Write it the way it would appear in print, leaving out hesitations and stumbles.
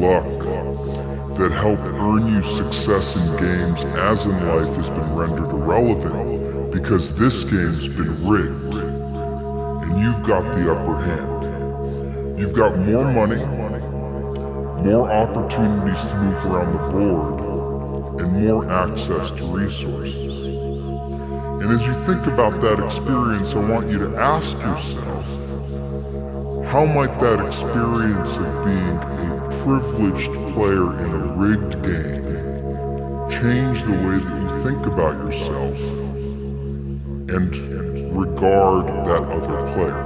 luck that help earn you success in games as in life has been rendered irrelevant because this game's been rigged and you've got the upper hand. You've got more money, more opportunities to move around the board, and more access to resources. And as you think about that experience, I want you to ask yourself, how might that experience of being a privileged player in a rigged game change the way that you think about yourself and regard that other player?